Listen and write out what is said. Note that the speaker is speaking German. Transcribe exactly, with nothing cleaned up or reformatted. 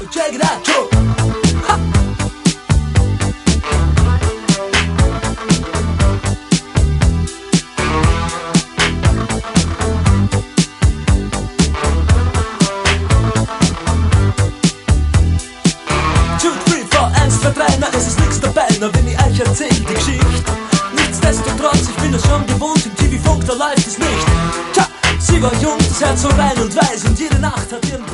so check it out, Joe. Ha! Na, es ist nix dabei, na wenn ich euch erzähl die Geschichte. Nichtsdestotrotz, ich bin es schon gewohnt, im T V-Funk, da läuft es nicht. Tja, sie war jung, das Herz so rein und weiß und jede Nacht hat ihren